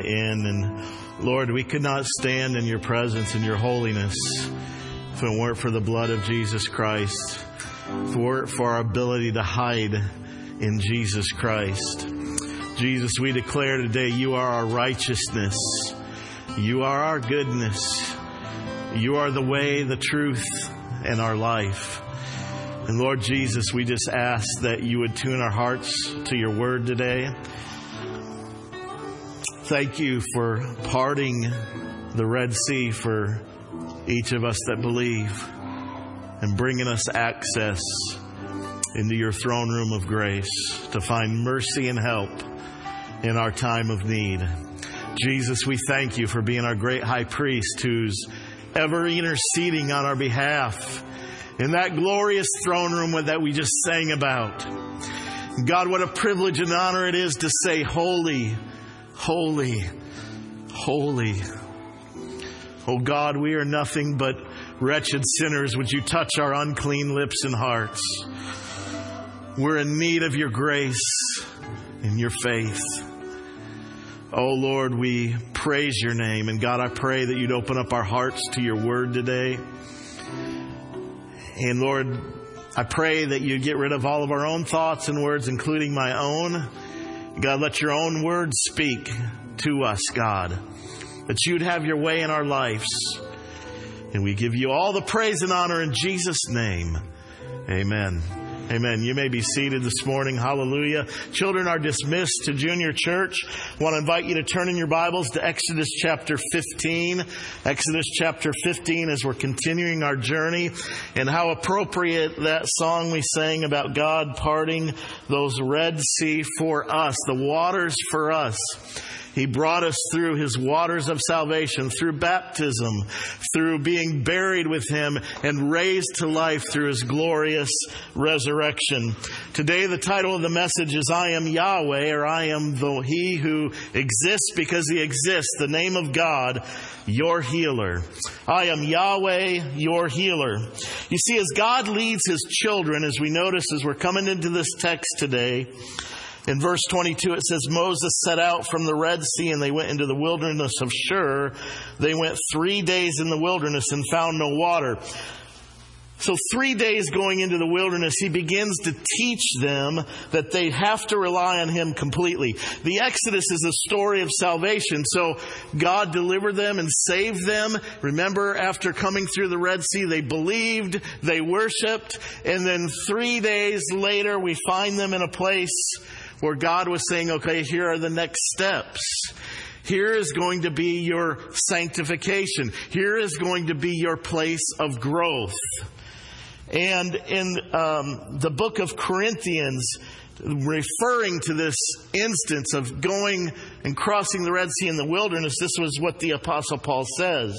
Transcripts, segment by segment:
in. And Lord, we could not stand in your presence and your holiness if it weren't for the blood of Jesus Christ, if it weren't for our ability to hide in Jesus Christ. Jesus, we declare today you are our righteousness. You are our goodness. You are the way, the truth, and our life. And Lord Jesus, we just ask that you would tune our hearts to your word today. Thank you for parting the Red Sea for each of us that believe and bringing us access into your throne room of grace to find mercy and help in our time of need. Jesus, we thank you for being our great high priest who's ever interceding on our behalf in that glorious throne room that we just sang about. God, what a privilege and honor it is to say, holy, holy, holy. Oh God, we are nothing but wretched sinners. Would you touch our unclean lips and hearts? We're in need of your grace and your faith. Oh Lord, we praise your name. And God, I pray that you'd open up our hearts to your word today. And Lord, I pray that you'd get rid of all of our own thoughts and words, including my own. God, let your own words speak to us, God. That you'd have your way in our lives. And we give you all the praise and honor in Jesus' name. Amen. Amen. You may be seated this morning. Hallelujah. Children are dismissed to junior church. I want to invite you to turn in your Bibles to Exodus chapter 15. Exodus chapter 15 as we're continuing our journey. And how appropriate that song we sang about God parting those Red Sea for us, the waters for us. He brought us through his waters of salvation, through baptism, through being buried with him and raised to life through his glorious resurrection. Today, the title of the message is I am Yahweh, or I am he who exists because he exists, the name of God, your healer. I am Yahweh, your healer. You see, as God leads his children, as we notice as we're coming into this text today, in verse 22, it says, Moses set out from the Red Sea and they went into the wilderness of Shur. They went 3 days in the wilderness and found no water. So 3 days going into the wilderness, he begins to teach them that they have to rely on him completely. The Exodus is a story of salvation. So God delivered them and saved them. Remember, after coming through the Red Sea, they believed, they worshiped. And then 3 days later, we find them in a place where God was saying, okay, here are the next steps. Here is going to be your sanctification. Here is going to be your place of growth. And in the book of Corinthians, referring to this instance of going and crossing the Red Sea in the wilderness, this was what the Apostle Paul says.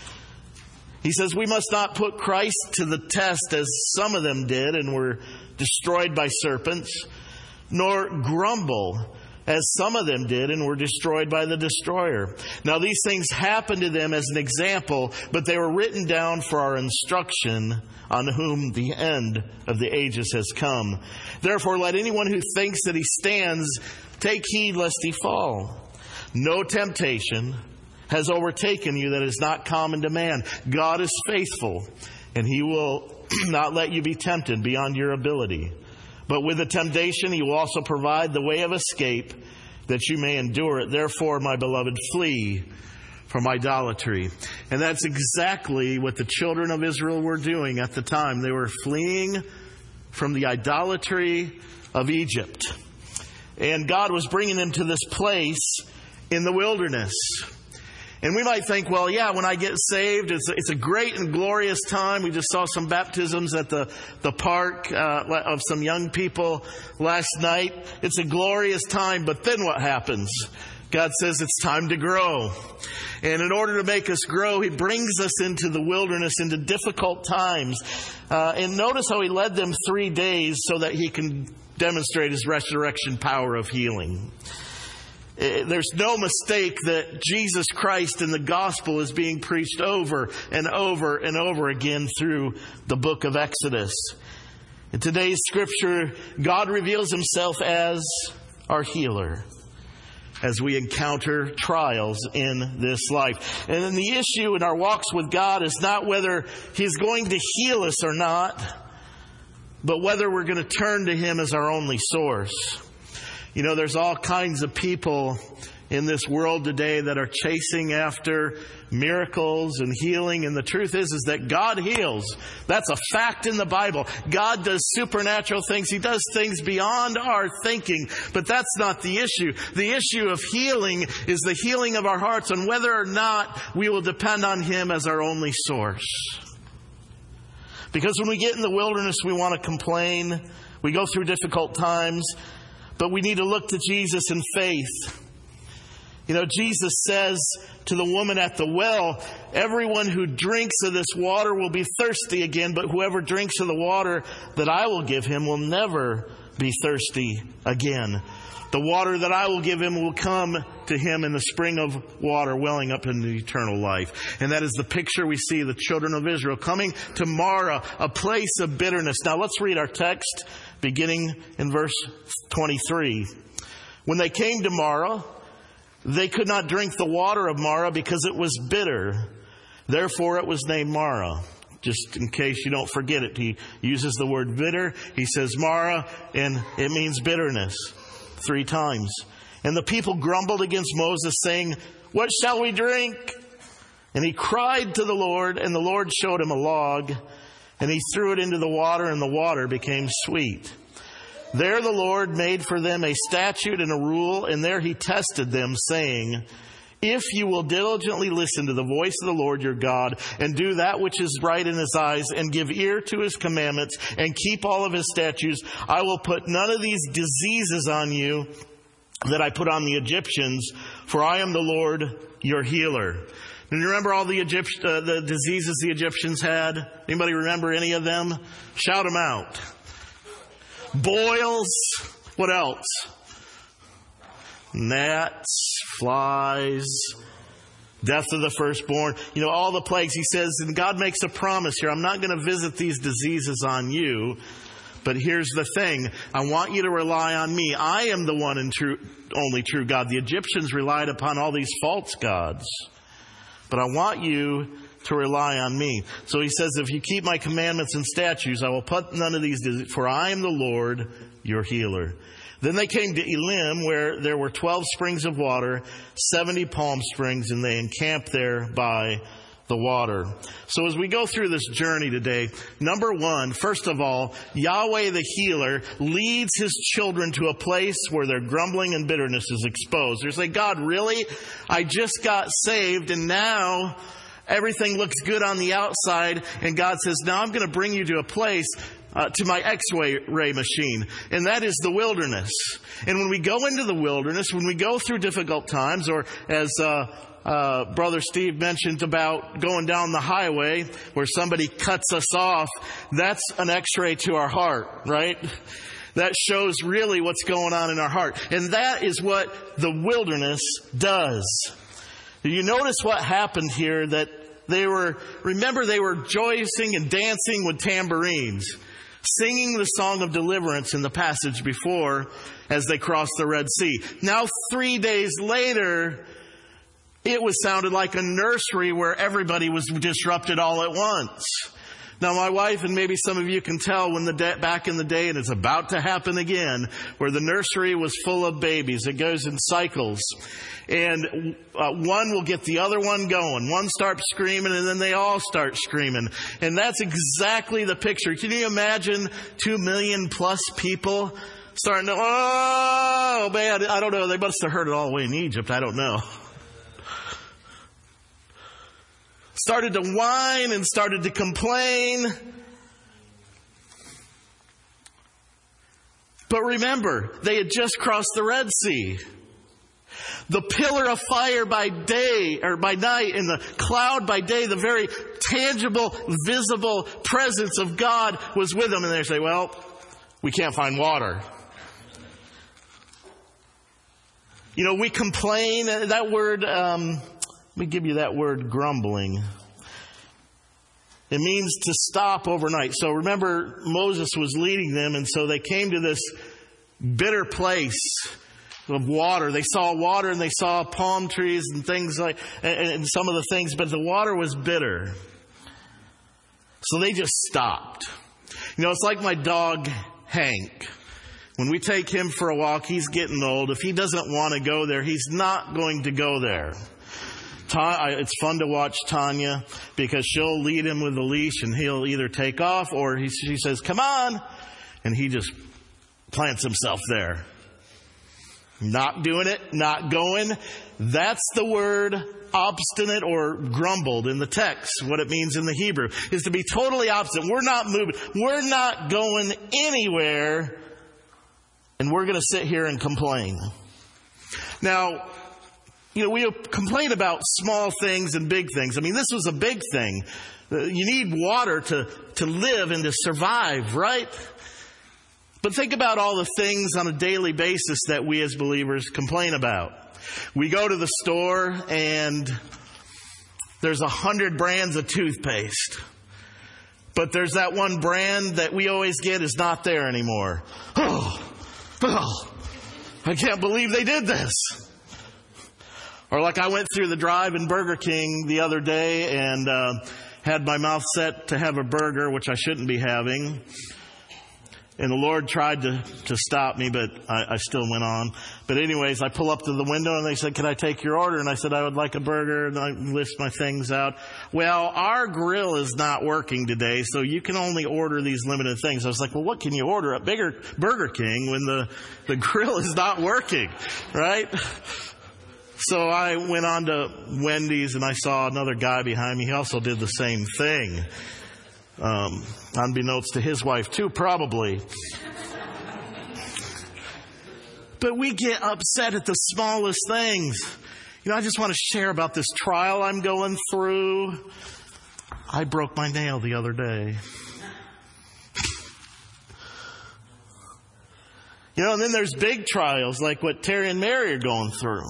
He says, we must not put Christ to the test as some of them did and were destroyed by serpents, nor grumble as some of them did and were destroyed by the destroyer. Now these things happened to them as an example, but they were written down for our instruction, on whom the end of the ages has come. Therefore, let anyone who thinks that he stands take heed lest he fall. No temptation has overtaken you that is not common to man. God is faithful, and he will not let you be tempted beyond your ability. But with the temptation, he will also provide the way of escape that you may endure it. Therefore, my beloved, flee from idolatry. And that's exactly what the children of Israel were doing at the time. They were fleeing from the idolatry of Egypt. And God was bringing them to this place in the wilderness. And we might think, well, yeah, when I get saved, it's a great and glorious time. We just saw some baptisms at the park of some young people last night. It's a glorious time, but then what happens? God says it's time to grow. And in order to make us grow, he brings us into the wilderness, into difficult times. And notice how he led them 3 days so that he can demonstrate his resurrection power of healing. There's no mistake that Jesus Christ and the gospel is being preached over and over and over again through the book of Exodus. In today's scripture, God reveals himself as our healer. as we encounter trials in this life. And then the issue in our walks with God is not whether He's going to heal us or not, but whether we're going to turn to Him as our only source. You know, there's all kinds of people in this world today that are chasing after miracles and healing. And the truth is that God heals. That's a fact in the Bible. God does supernatural things. He does things beyond our thinking. But that's not the issue. The issue of healing is the healing of our hearts and whether or not we will depend on Him as our only source. Because when we get in the wilderness, we want to complain. We go through difficult times. But we need to look to Jesus in faith. You know, Jesus says to the woman at the well, everyone who drinks of this water will be thirsty again, but whoever drinks of the water that I will give him will never be thirsty again. The water that I will give him will come to him in the spring of water welling up into eternal life. And that is the picture we see the children of Israel coming to Marah, a place of bitterness. Now let's read our text beginning in verse 23. When they came to Marah, they could not drink the water of Marah because it was bitter. Therefore it was named Marah. Just in case you don't forget it, he uses the word bitter. He says Marah, and it means bitterness 3 times. And the people grumbled against Moses, saying, "What shall we drink?" And he cried to the Lord, and the Lord showed him a log, and he threw it into the water, and the water became sweet. There the Lord made for them a statute and a rule, and there he tested them, saying, "If you will diligently listen to the voice of the Lord your God, and do that which is right in His eyes, and give ear to His commandments, and keep all of His statutes, I will put none of these diseases on you that I put on the Egyptians, for I am the Lord your healer." And you remember all the diseases the Egyptians had? Anybody remember any of them? Shout them out. Boils. What else? Gnats, flies, death of the firstborn. You know, all the plagues. He says, and God makes a promise here. I'm not going to visit these diseases on you. But here's the thing. I want you to rely on me. I am the one and only true God. The Egyptians relied upon all these false gods. But I want you to rely on me. So he says, if you keep my commandments and statutes, I will put none of these diseases, for I am the Lord, your healer. Then they came to Elim, where there were 12 springs of water, 70 palm springs, and they encamped there by the water. So as we go through this journey today, number 1, first of all, Yahweh the healer leads His children to a place where their grumbling and bitterness is exposed. They say, God, really? I just got saved and now everything looks good on the outside. And God says, now I'm going to bring you to a place, to my X-ray machine. And that is the wilderness. And when we go into the wilderness, when we go through difficult times, or as Brother Steve mentioned about going down the highway where somebody cuts us off, that's an X-ray to our heart, right? That shows really what's going on in our heart. And that is what the wilderness does. You notice what happened here, that they were rejoicing and dancing with tambourines, singing the song of deliverance in the passage before as they crossed the Red Sea. Now 3 days later, it sounded like a nursery where everybody was disrupted all at once. Now my wife, and maybe some of you can tell, back in the day, and it's about to happen again, where the nursery was full of babies. It goes in cycles. And one will get the other one going. One starts screaming, and then they all start screaming. And that's exactly the picture. Can you imagine 2 million plus people starting to, oh man, I don't know. They must have heard it all the way in Egypt. I don't know. Started to whine and started to complain. But remember, they had just crossed the Red Sea. The pillar of fire by day or by night and the cloud by day, the very tangible, visible presence of God was with them. And they say, well, we can't find water. You know, we complain. That word, let me give you that word, grumbling. It means to stop overnight. So remember, Moses was leading them, and so they came to this bitter place of water. They saw water and they saw palm trees and things like, and some of the things, but the water was bitter. So they just stopped. You know, it's like my dog, Hank. When we take him for a walk, he's getting old. If he doesn't want to go there, he's not going to go there. It's fun to watch Tanya because she'll lead him with a leash and he'll either take off or she says, come on. And he just plants himself there. Not doing it, not going. That's the word obstinate or grumbled in the text. What it means in the Hebrew is to be totally opposite. We're not moving. We're not going anywhere. And we're going to sit here and complain. Now, you know, we complain about small things and big things. I mean, this was a big thing. You need water to live and to survive, right? But think about all the things on a daily basis that we as believers complain about. We go to the store and there's 100 brands of toothpaste. But there's that one brand that we always get is not there anymore. Oh, I can't believe they did this. Or like I went through the drive in Burger King the other day and had my mouth set to have a burger, which I shouldn't be having. And the Lord tried to stop me, but I still went on. But anyways, I pull up to the window and they said, can I take your order? And I said, I would like a burger. And I list my things out. Well, our grill is not working today, so you can only order these limited things. I was like, well, what can you order at Burger King when the grill is not working, right? So I went on to Wendy's and I saw another guy behind me. He also did the same thing. Unbeknownst to his wife too, probably. But we get upset at the smallest things. You know, I just want to share about this trial I'm going through. I broke my nail the other day. You know, and then there's big trials like what Terry and Mary are going through.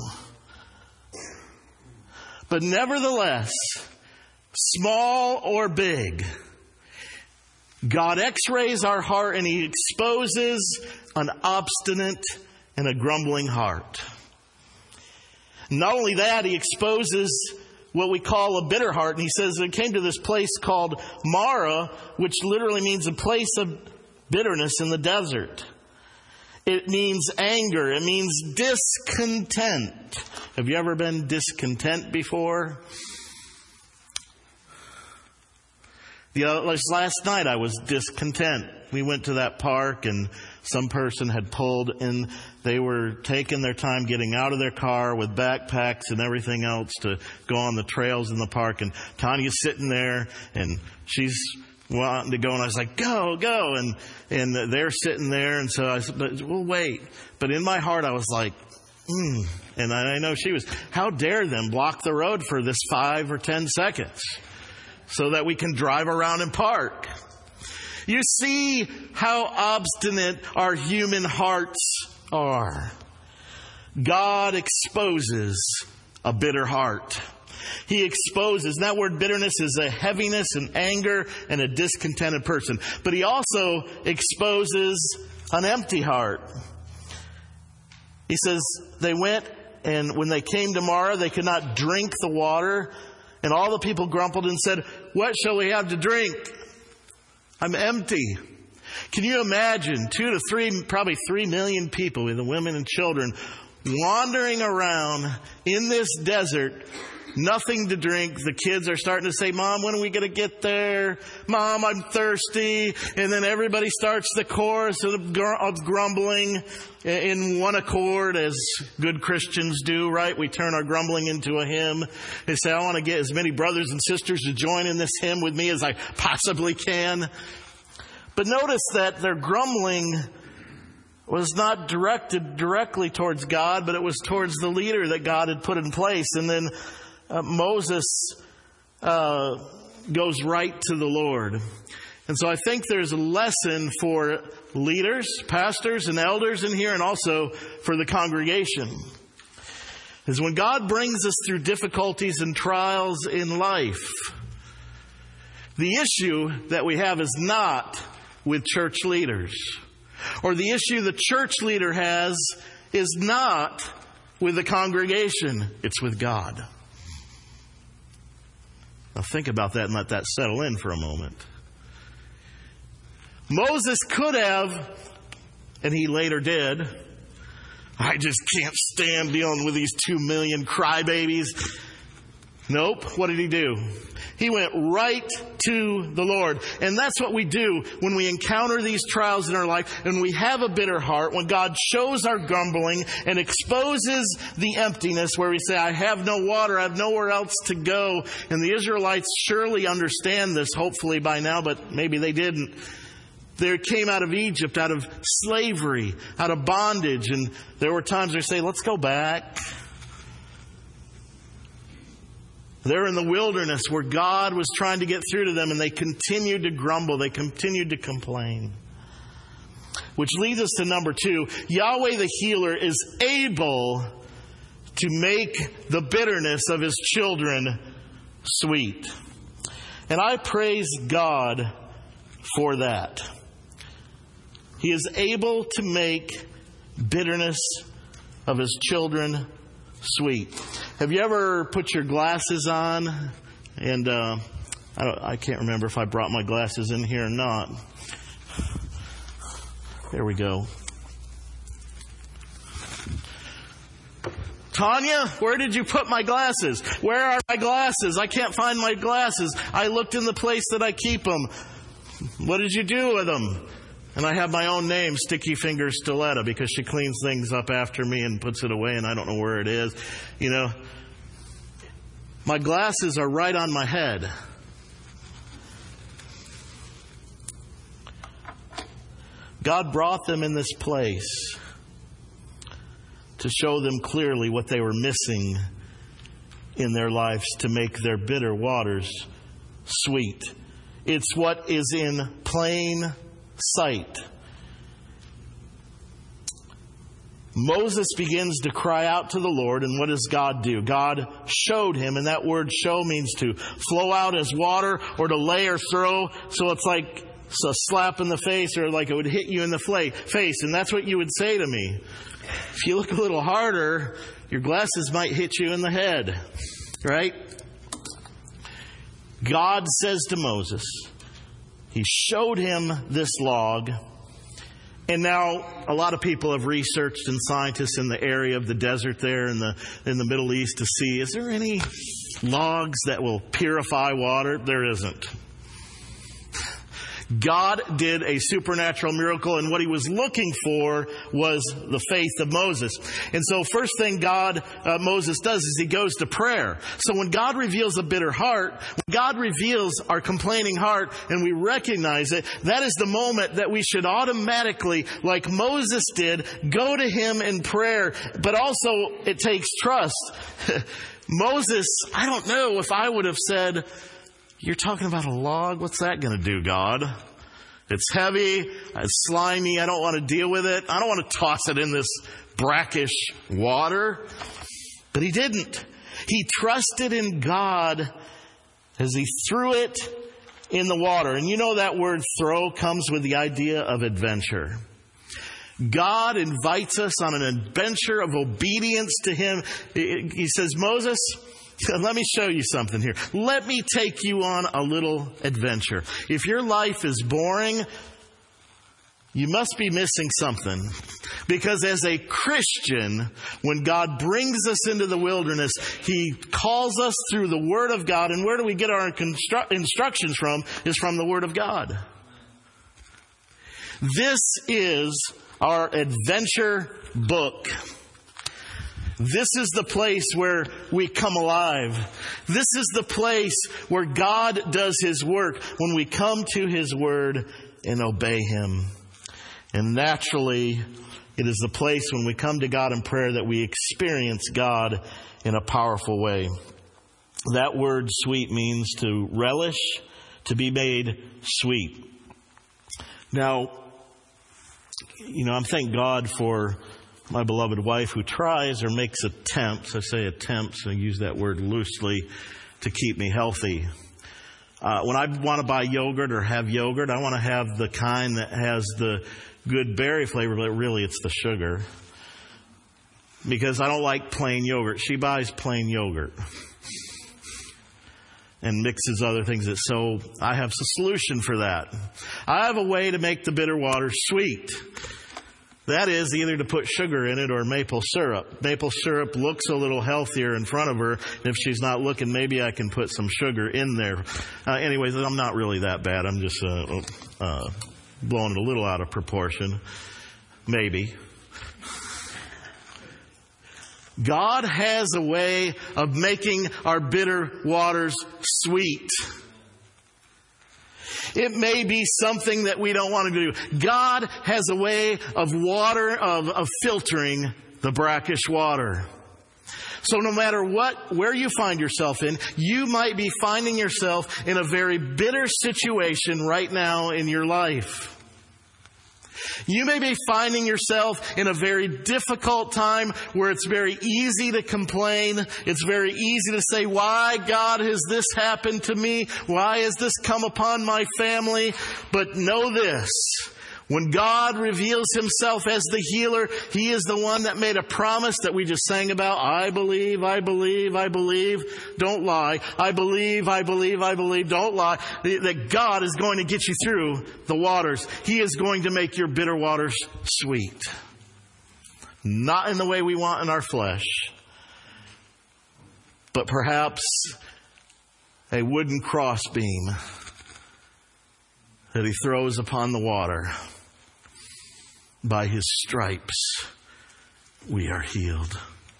But nevertheless, small or big, God x-rays our heart and He exposes an obstinate and a grumbling heart. Not only that, He exposes what we call a bitter heart. And He says it came to this place called Mara, which literally means a place of bitterness in the desert. It means anger. It means discontent. Have you ever been discontent before? Last night I was discontent. We went to that park and some person had pulled and they were taking their time getting out of their car with backpacks and everything else to go on the trails in the park. And Tanya's sitting there and she's wanting to go. And I was like, go. And they're sitting there. And so I said, but we'll wait. But in my heart I was like, And I know she was, how dare them block the road for this 5 or 10 seconds? So that we can drive around and park. You see how obstinate our human hearts are. God exposes a bitter heart. He exposes, and that word bitterness is a heaviness and anger and a discontented person. But He also exposes an empty heart. He says they went, and when they came to Mara, they could not drink the water. And all the people grumbled and said, what shall we have to drink? I'm empty. Can you imagine 2 to 3, probably 3 million people with the women and children wandering around in this desert, nothing to drink. The kids are starting to say, Mom, when are we going to get there? Mom, I'm thirsty. And then everybody starts the chorus of grumbling in one accord, as good Christians do, right? We turn our grumbling into a hymn. They say, I want to get as many brothers and sisters to join in this hymn with me as I possibly can. But notice that their grumbling was not directed directly towards God, but it was towards the leader that God had put in place. And then Moses goes right to the Lord. And so I think there's a lesson for leaders, pastors, and elders in here, and also for the congregation. Is when God brings us through difficulties and trials in life, the issue that we have is not with church leaders. Or the issue the church leader has is not with the congregation, it's with God. Now think about that and let that settle in for a moment. Moses could have, and he later did, I just can't stand dealing with these 2 million crybabies. Nope. What did he do? He went right to the Lord. And that's what we do when we encounter these trials in our life and we have a bitter heart, when God shows our grumbling and exposes the emptiness where we say, I have no water, I have nowhere else to go. And the Israelites surely understand this, hopefully by now, but maybe they didn't. They came out of Egypt, out of slavery, out of bondage. And there were times they say, let's go back. They're in the wilderness where God was trying to get through to them, and they continued to grumble. They continued to complain. Which leads us to number 2. Yahweh the healer is able to make the bitterness of His children sweet. And I praise God for that. He is able to make bitterness of His children sweet. Have you ever put your glasses on? And I can't remember if I brought my glasses in here or not. There we go. Tanya, where did you put my glasses? Where are my glasses? I can't find my glasses. I looked in the place that I keep them. What did you do with them? And I have my own name, Sticky Fingers Stiletta, because she cleans things up after me and puts it away, and I don't know where it is. You know, my glasses are right on my head. God brought them in this place to show them clearly what they were missing in their lives to make their bitter waters sweet. It's what is in plain sight. Moses begins to cry out to the Lord, and what does God do? God showed him, and that word show means to flow out as water or to lay or throw. So it's like a slap in the face, or like it would hit you in the face. And that's what you would say to me. If you look a little harder, your glasses might hit you in the head. Right? God says to Moses, He showed him this log. And now a lot of people have researched, and scientists in the area of the desert there in the Middle East, to see, is there any logs that will purify water? There isn't. God did a supernatural miracle, and what He was looking for was the faith of Moses. And so first thing Moses does is he goes to prayer. So when God reveals a bitter heart, when God reveals our complaining heart and we recognize it, that is the moment that we should automatically, like Moses did, go to Him in prayer. But also it takes trust. Moses, I don't know if I would have said, you're talking about a log? What's that going to do, God? It's heavy, it's slimy, I don't want to deal with it. I don't want to toss it in this brackish water. But he didn't. He trusted in God as he threw it in the water. And you know that word throw comes with the idea of adventure. God invites us on an adventure of obedience to Him. He says, Moses, let me show you something here. Let me take you on a little adventure. If your life is boring, you must be missing something. Because as a Christian, when God brings us into the wilderness, He calls us through the Word of God. And where do we get our instructions from? Is from the Word of God. This is our adventure book. This is the place where we come alive. This is the place where God does His work when we come to His Word and obey Him. And naturally, it is the place when we come to God in prayer that we experience God in a powerful way. That word sweet means to relish, to be made sweet. Now, I'm thank God for my beloved wife who tries or makes attempts, I say attempts, I use that word loosely, to keep me healthy. When I want to buy yogurt or have yogurt, I want to have the kind that has the good berry flavor, but really it's the sugar. because I don't like plain yogurt. She buys plain yogurt and mixes other things. So I have a solution for that. I have a way to make the bitter water sweet. That is either to put sugar in it or maple syrup. Maple syrup looks a little healthier in front of her. If she's not looking, maybe I can put some sugar in there. Anyways, I'm not really that bad. I'm just blowing it a little out of proportion. Maybe. God has a way of making our bitter waters sweet. It may be something that we don't want to do. God has a way of filtering the brackish water. So no matter where you find yourself in, you might be finding yourself in a very bitter situation right now in your life. You may be finding yourself in a very difficult time where it's very easy to complain. It's very easy to say, why, God, has this happened to me? Why has this come upon my family? But know this. When God reveals himself as the healer, he is the one that made a promise that we just sang about. I believe, I believe, I believe. Don't lie. I believe, I believe, I believe. Don't lie. That God is going to get you through the waters. He is going to make your bitter waters sweet. Not in the way we want in our flesh, but perhaps a wooden crossbeam that he throws upon the water. By his stripes, we are healed.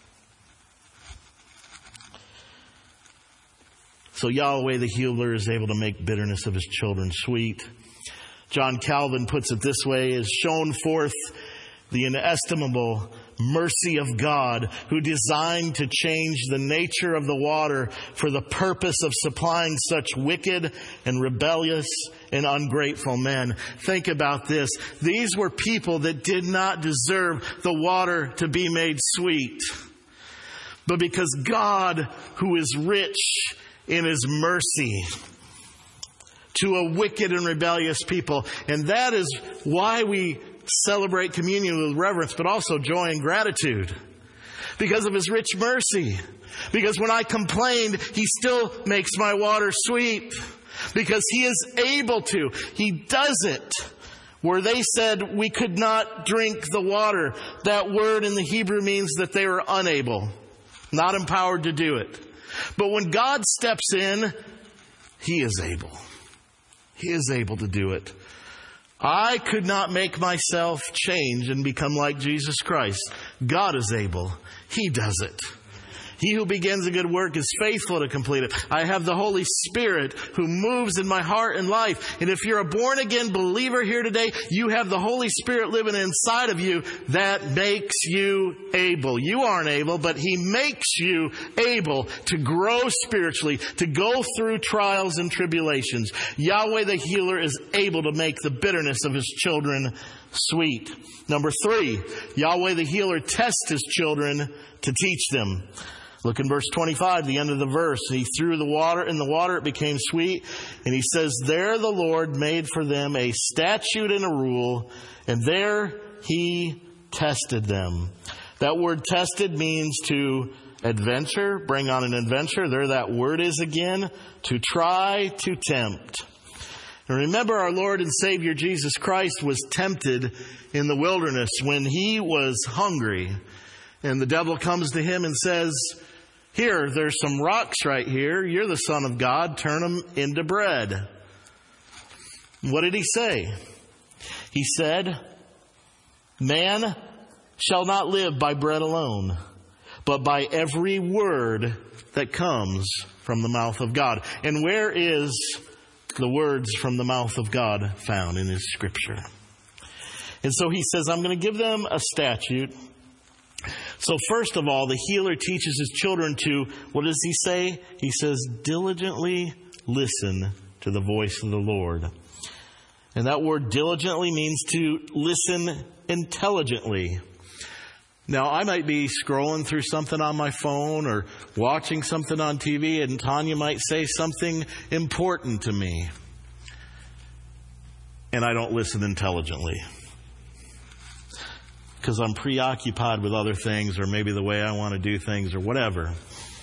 So Yahweh the healer is able to make bitterness of his children sweet. John Calvin puts it this way, as shown forth the inestimable mercy of God, who designed to change the nature of the water for the purpose of supplying such wicked and rebellious and ungrateful men. Think about this. These were people that did not deserve the water to be made sweet. But because God, who is rich in his mercy to a wicked and rebellious people, and that is why we celebrate communion with reverence, but also joy and gratitude. Because of his rich mercy. Because when I complained, he still makes my water sweet. Because he is able to. He does it. Where they said we could not drink the water. That word in the Hebrew means that they were unable. Not empowered to do it. But when God steps in, he is able. He is able to do it. I could not make myself change and become like Jesus Christ. God is able. He does it. He who begins a good work is faithful to complete it. I have the Holy Spirit who moves in my heart and life. And if you're a born again believer here today, you have the Holy Spirit living inside of you that makes you able. You aren't able, but he makes you able to grow spiritually, to go through trials and tribulations. Yahweh the healer is able to make the bitterness of his children sweet. Number 3, Yahweh the healer tests his children to teach them. Look in verse 25, the end of the verse. He threw the water, in the water it became sweet. And he says, there the Lord made for them a statute and a rule, and there he tested them. That word tested means to adventure, bring on an adventure. There that word is again, to try, to tempt. And remember, our Lord and Savior Jesus Christ was tempted in the wilderness when he was hungry. And the devil comes to him and says, here, there's some rocks right here. You're the Son of God. Turn them into bread. What did he say? He said, man shall not live by bread alone, but by every word that comes from the mouth of God. And where is the words from the mouth of God found in his scripture? And so he says, I'm going to give them a statute. So first of all, the healer teaches his children to, what does he say? He says, diligently listen to the voice of the Lord. And that word diligently means to listen intelligently. Now, I might be scrolling through something on my phone or watching something on TV, and Tanya might say something important to me. And I don't listen intelligently. because I'm preoccupied with other things, or maybe the way I want to do things, or whatever.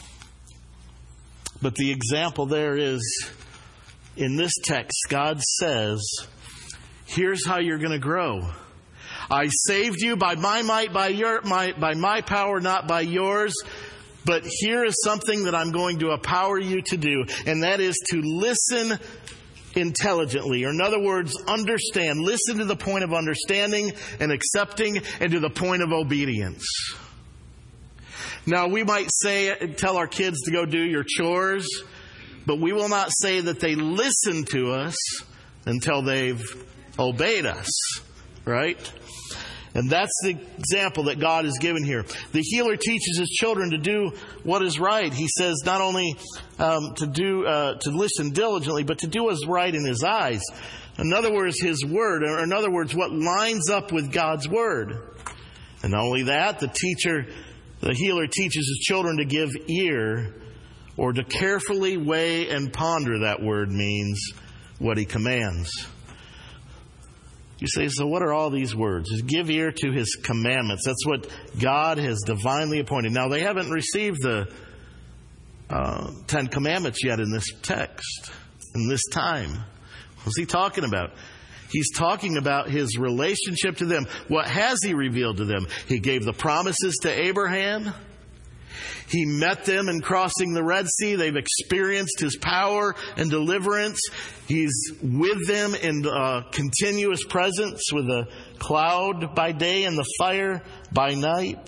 But the example there is, in this text, God says, here's how you're going to grow. I saved you by my might, by my power, not by yours. But here is something that I'm going to empower you to do, and that is to listen intelligently, or in other words, understand. Listen to the point of understanding and accepting, and to the point of obedience. Now, we might tell our kids to go do your chores, but we will not say that they listen to us until they've obeyed us, right? And that's the example that God has given here. The healer teaches his children to do what is right. He says not only to listen diligently, but to do what is right in his eyes. In other words, his word, or in other words, what lines up with God's word. And not only that, the healer teaches his children to give ear, or to carefully weigh and ponder. That word means what he commands. You say, so what are all these words? Give ear to his commandments. That's what God has divinely appointed. Now, they haven't received the 10 Commandments yet in this text, in this time. What's he talking about? He's talking about his relationship to them. What has he revealed to them? He gave the promises to Abraham. He met them in crossing the Red Sea. They've experienced his power and deliverance. He's with them in continuous presence, with a cloud by day and the fire by night.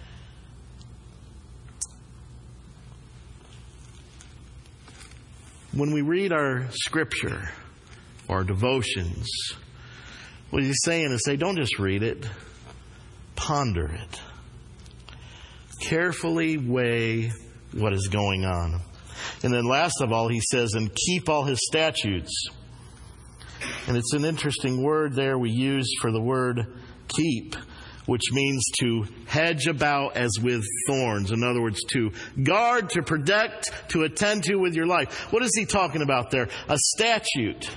When we read our scripture, our devotions, what he's saying is, don't just read it, ponder it. Carefully weigh what is going on. And then last of all, he says, and keep all his statutes. And it's an interesting word there we use for the word keep, which means to hedge about as with thorns. In other words, to guard, to protect, to attend to with your life. What is he talking about there? A statute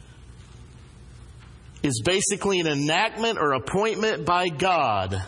is basically an enactment or appointment by God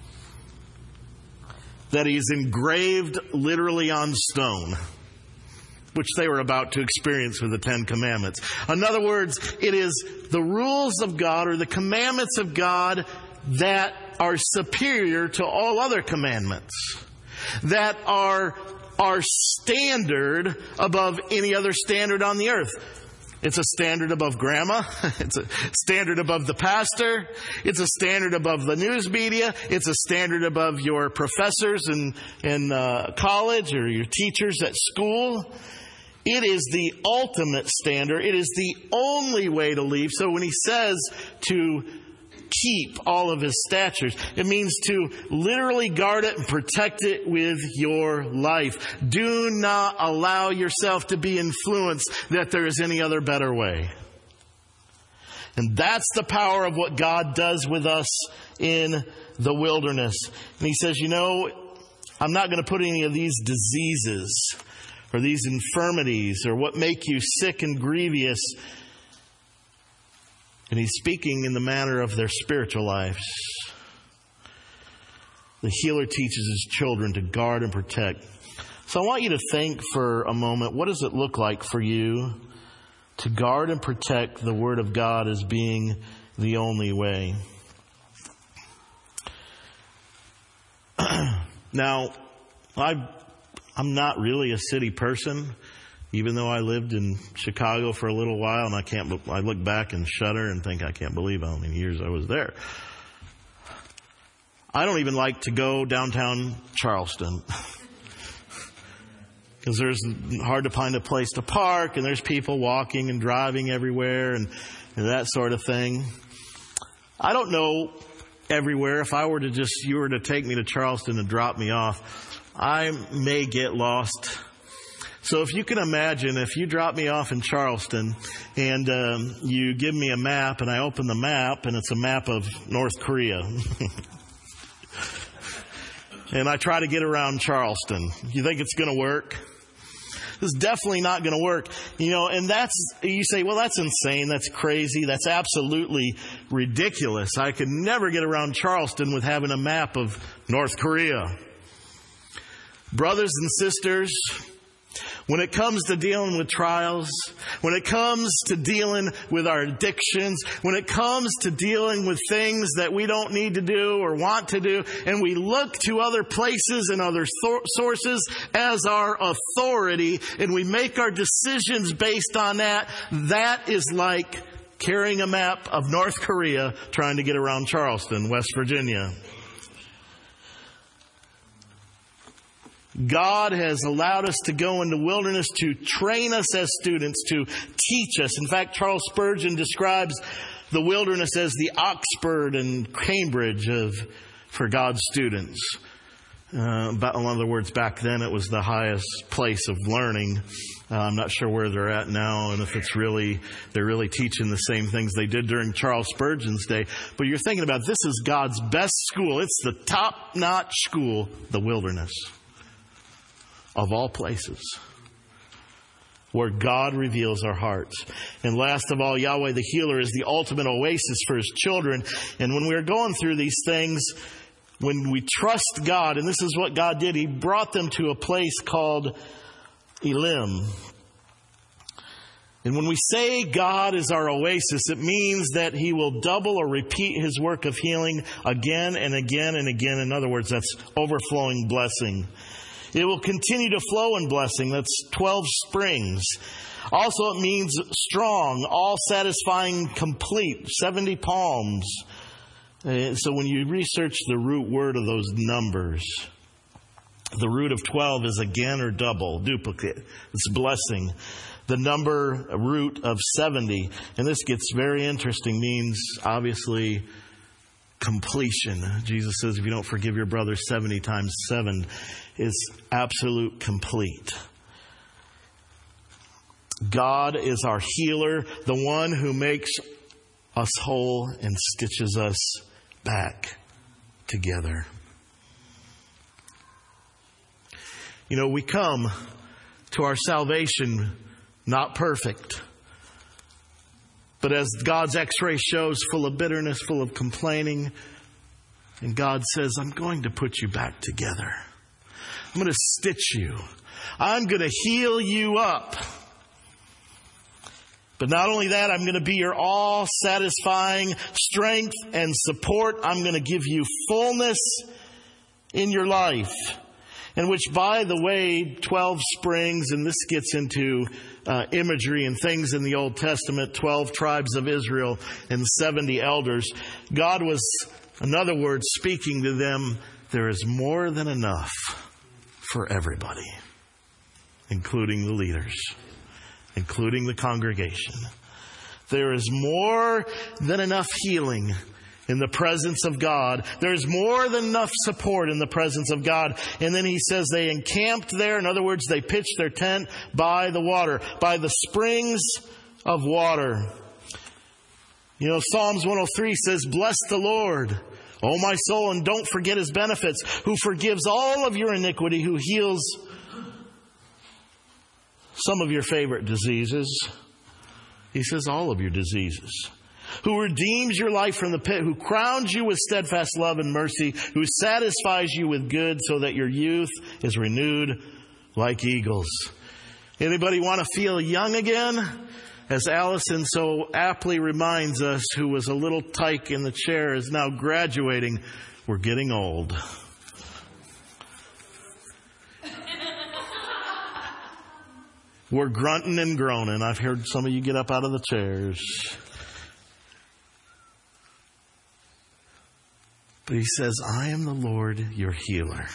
that he's engraved literally on stone, which they were about to experience with the 10 Commandments. In other words, it is the rules of God, or the commandments of God, that are superior to all other commandments, that are standard above any other standard on the earth. It's a standard above grandma. It's a standard above the pastor. It's a standard above the news media. It's a standard above your professors in college, or your teachers at school. It is the ultimate standard. It is the only way to live. So when he says to keep all of his statutes, it means to literally guard it and protect it with your life. Do not allow yourself to be influenced that there is any other better way. And that's the power of what God does with us in the wilderness. And he says, I'm not going to put any of these diseases or these infirmities or what make you sick and grievous. And he's speaking in the manner of their spiritual lives. The healer teaches his children to guard and protect. So I want you to think for a moment, what does it look like for you to guard and protect the Word of God as being the only way? Now, I'm not really a city person, even though I lived in Chicago for a little while, and I look back and shudder and think I can't believe how many years I was there. I don't even like to go downtown Charleston because it's hard to find a place to park, and there's people walking and driving everywhere and that sort of thing. I don't know everywhere. If you were to take me to Charleston and drop me off, I may get lost. So if you can imagine, if you drop me off in Charleston and you give me a map, and I open the map and it's a map of North Korea, and I try to get around Charleston, you think it's going to work? This is definitely not going to work. And you say, well, that's insane. That's crazy. That's absolutely ridiculous. I could never get around Charleston with having a map of North Korea. Brothers and sisters, when it comes to dealing with trials, when it comes to dealing with our addictions, when it comes to dealing with things that we don't need to do or want to do, and we look to other places and other sources as our authority, and we make our decisions based on that, that is like carrying a map of North Korea trying to get around Charleston, West Virginia. God has allowed us to go into wilderness to train us as students, to teach us. In fact, Charles Spurgeon describes the wilderness as the Oxford and Cambridge for God's students. In other words, back then it was the highest place of learning. I'm not sure where they're at now and if they're really teaching the same things they did during Charles Spurgeon's day. But you're thinking about this is God's best school. It's the top-notch school, the wilderness. Of all places, where God reveals our hearts. And last of all, Yahweh the healer is the ultimate oasis for His children. And when we're going through these things, when we trust God, and this is what God did, He brought them to a place called Elim. And when we say God is our oasis, it means that He will double or repeat His work of healing again and again and again. In other words, that's overflowing blessing. It will continue to flow in blessing. That's 12 springs. Also, it means strong, all-satisfying, complete, 70 palms. So when you research the root word of those numbers, the root of 12 is again or double, duplicate. It's blessing. The number root of 70, and this gets very interesting, means obviously completion. Jesus says if you don't forgive your brother 70 times 7, is absolute complete. God is our healer, the one who makes us whole and stitches us back together. We come to our salvation not perfect, but as God's x-ray shows, full of bitterness, full of complaining. And God says, I'm going to put you back together. I'm going to stitch you. I'm going to heal you up. But not only that, I'm going to be your all-satisfying strength and support. I'm going to give you fullness in your life. And which, by the way, 12 springs, and this gets into imagery and things in the Old Testament, 12 tribes of Israel and 70 elders. God was, in other words, speaking to them, there is more than enough for everybody, including the leaders, including the congregation. There is more than enough healing in the presence of God. There's more than enough support in the presence of God. And then He says they encamped there. In other words, they pitched their tent by the water, by the springs of water. Psalms 103 says, bless the Lord, O my soul, and don't forget His benefits, who forgives all of your iniquity, who heals some of your favorite diseases. He says all of your diseases. Who redeems your life from the pit, who crowns you with steadfast love and mercy, who satisfies you with good so that your youth is renewed like eagles. Anybody want to feel young again? As Allison so aptly reminds us, who was a little tyke in the chair, is now graduating. We're getting old. We're grunting and groaning. I've heard some of you get up out of the chairs. But He says, I am the Lord, your healer.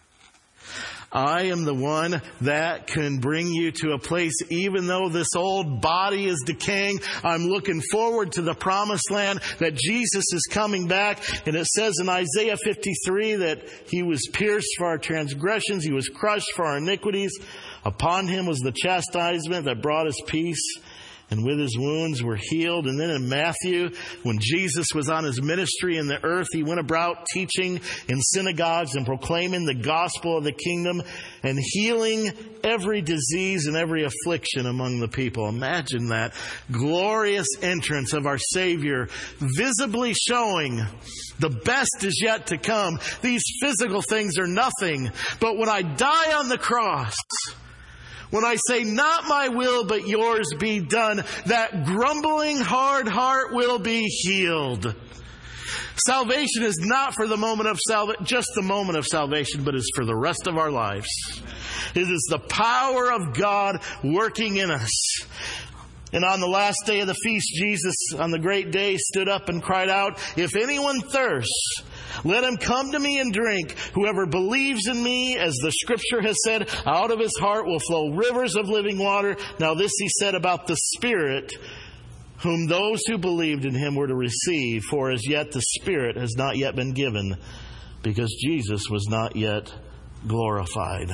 I am the one that can bring you to a place, even though this old body is decaying. I'm looking forward to the promised land, that Jesus is coming back. And it says in Isaiah 53 that He was pierced for our transgressions. He was crushed for our iniquities. Upon Him was the chastisement that brought us peace. and with his wounds were healed. And then in Matthew, when Jesus was on his ministry in the earth, he went about teaching in synagogues and proclaiming the gospel of the kingdom and healing every disease and every affliction among the people. Imagine that glorious entrance of our Savior, visibly showing the best is yet to come. These physical things are nothing. But when I die on the cross, when I say, not my will, but yours be done, that grumbling, hard heart will be healed. Salvation is not for the moment of just the moment of salvation, but is for the rest of our lives. It is the power of God working in us. And on the last day of the feast, Jesus, on the great day, stood up and cried out, if anyone thirsts, let him come to me and drink. Whoever believes in me, as the scripture has said, out of his heart will flow rivers of living water. Now this he said about the Spirit, whom those who believed in him were to receive. For as yet the Spirit has not yet been given, because Jesus was not yet glorified.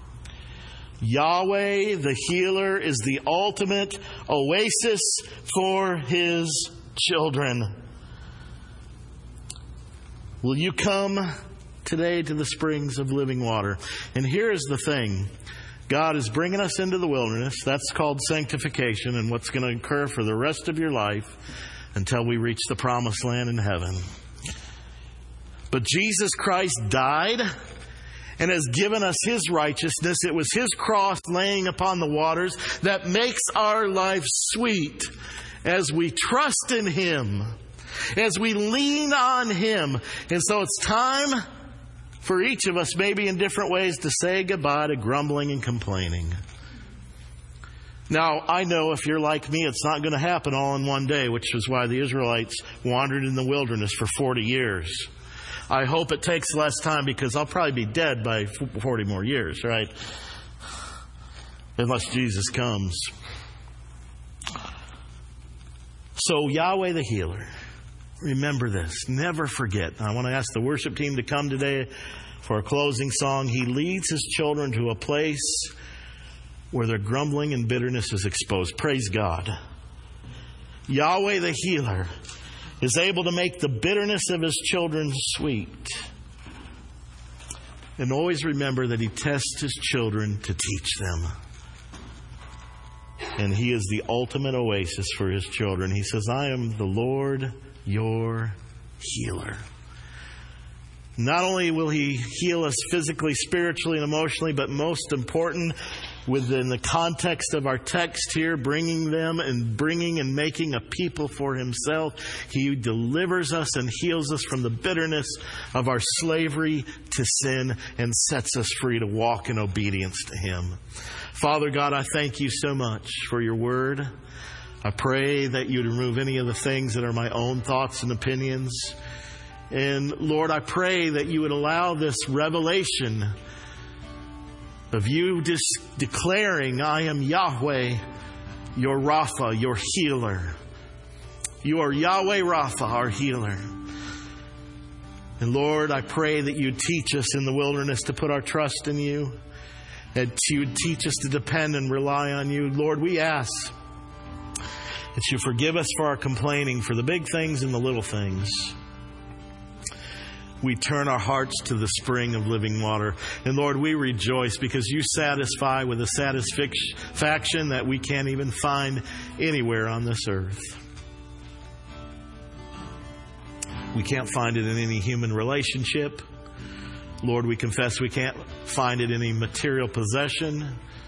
Yahweh, the healer, is the ultimate oasis for his children. Will you come today to the springs of living water? And here is the thing. God is bringing us into the wilderness. That's called sanctification, and what's going to occur for the rest of your life until we reach the promised land in heaven. But Jesus Christ died and has given us his righteousness. It was his cross laying upon the waters that makes our life sweet as we trust in him, as we lean on him. And so it's time for each of us, maybe in different ways, to say goodbye to grumbling and complaining. Now, I know if you're like me, it's not going to happen all in one day, which is why the Israelites wandered in the wilderness for 40 years. I hope it takes less time, because I'll probably be dead by 40 more years, right? Unless Jesus comes. So, Yahweh the healer. Remember this. Never forget. I want to ask the worship team to come today for a closing song. He leads his children to a place where their grumbling and bitterness is exposed. Praise God. Yahweh the healer is able to make the bitterness of his children sweet. And always remember that he tests his children to teach them. And he is the ultimate oasis for his children. He says, I am the Lord your healer. Not only will he heal us physically, spiritually, and emotionally, but most important, within the context of our text here, bringing and making a people for himself. He delivers us and heals us from the bitterness of our slavery to sin and sets us free to walk in obedience to him. Father God, I thank you so much for your word. I pray that you'd remove any of the things that are my own thoughts and opinions. And Lord, I pray that you would allow this revelation of you declaring, I am Yahweh, your Rapha, your healer. You are Yahweh Rapha, our healer. And Lord, I pray that you'd teach us in the wilderness to put our trust in you, that you'd teach us to depend and rely on you. Lord, we ask that you forgive us for our complaining, for the big things and the little things. We turn our hearts to the spring of living water. And Lord, we rejoice because you satisfy with a satisfaction that we can't even find anywhere on this earth. We can't find it in any human relationship. Lord, we confess we can't find it in any material possession.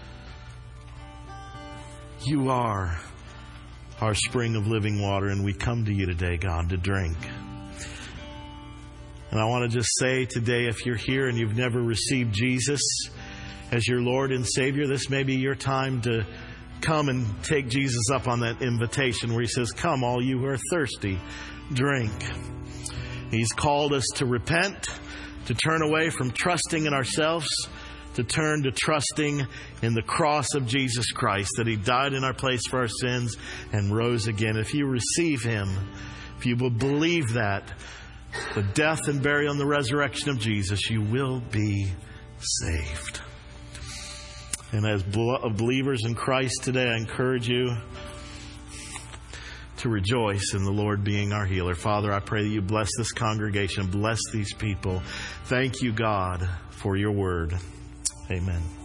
You are our spring of living water, and we come to you today, God, to drink. And I want to just say today, if you're here and you've never received Jesus as your Lord and Savior, this may be your time to come and take Jesus up on that invitation where he says, come, all you who are thirsty, drink. He's called us to repent, to turn away from trusting in ourselves, to turn to trusting in the cross of Jesus Christ, that he died in our place for our sins and rose again. If you receive him, if you will believe that, the death and burial and the resurrection of Jesus, you will be saved. And as believers in Christ today, I encourage you to rejoice in the Lord being our healer. Father, I pray that you bless this congregation, bless these people. Thank you, God, for your word. Amen.